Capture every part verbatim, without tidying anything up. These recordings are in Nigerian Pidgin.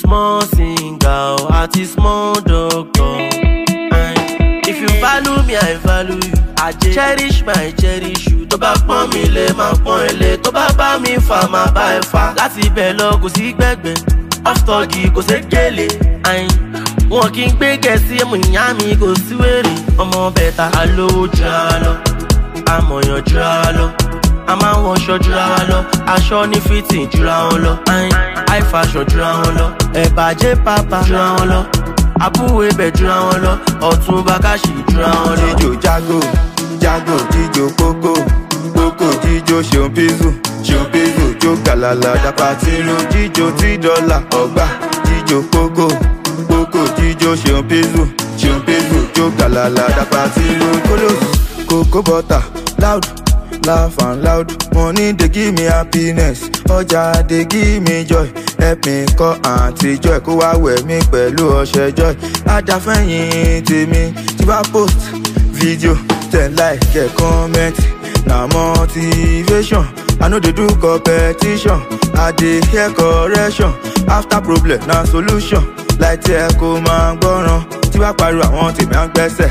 small singer, at a small doctor. If you value me, I value you. I cherish my cherish you. Tó bá pọ́n mi lé, máa pọ́n ẹ lé. Tó bá bá mi fà, máa bá ẹ fà. Láti ibẹ̀ lọ kò sí gbẹ̀gbẹ̀. Ọ́fítọ́ọ̀gì kò sé gèlè. Wọn kì í gbé gẹ̀ẹ́sì ẹ̀mú ìyá mi kò sí wèrè. Ọmọ bẹ̀ta alówó jura lọ. Amọ̀yàn jura lọ. A máa ń wọṣọ jura wa lọ. Aṣọ ní fìtì jura wọn lọ. High fashion jura wọn lọ. Ẹ̀bàjẹ́ pàpà jura wọn lọ. Àbúwé bẹ̀ jura wọn lọ. Ọ̀tún Bákàṣì jura wọn lọ. Jíjó jago, jago jíjó kókó. Kókó jíjó ṣeun pízù. Ṣeun pízù jó gàlàlà dàpà tìrú. Jíjó tí dọ́là ọgbà. Jíjó kókó. Kókó jíjó ṣeun pízù. Ṣeun pízù jó gàlàlà dàpà tìrú. Kólósù kókó bọ́tà loud. Laugh and loud, money they give me happiness. Ọjà they give me joy. Help me call Aunty Joy. Kó wá wẹ̀ mí pẹ̀lú ọṣẹ joy. Ajáfẹ́yìn tèmi tí bá post video ten like get comment. Na motivation, I no dey do competition. I dey hear correction. After problem na solution. Like tí ẹ kò máa gbọ́ràn. Tí bá pariwo àwọn tèmi á ń gbẹ́sẹ̀.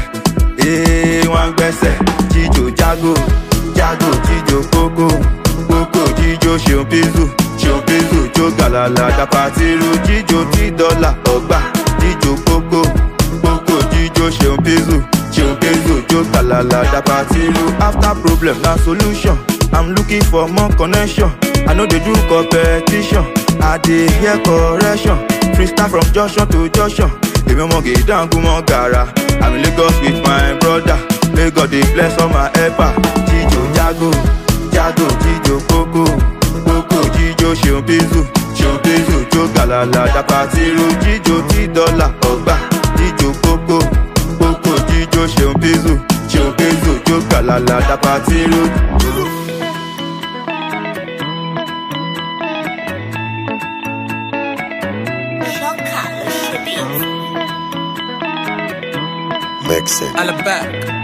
Ee wọ́n á ń gbẹ́sẹ̀. Jíjó jago. Jago jíjó kókó, kókó jíjó ṣeun pízù, ṣeun pízù jó gàlàlà dàpà tìrú. Jíjó tí dọ́là ọgbà, jíjó kókó, kókó jíjó ṣeun pízù, ṣeun pízù jó gàlàlà dàpà tìrú. After problem na solution, I'm looking for more connection. I no dey do competition, I dey hear correction. Freestyle from junction to junction, èmi ọmọ gèdángu mọ́ gàrà. I'm in Lagos with my brother, may God dey bless all my helper. Jíjó jago, jago jíjó kókó, kókó jíjó ṣeun pízù, ṣeun pízù jó gàlàlà dàpà tìrú. Jíjó tí dọ́là ọgbà, jíjó kókó, kókó jíjó ṣeun pízù, ṣeun pízù jó gàlàlà dàpà tìrú. Mix it. All back.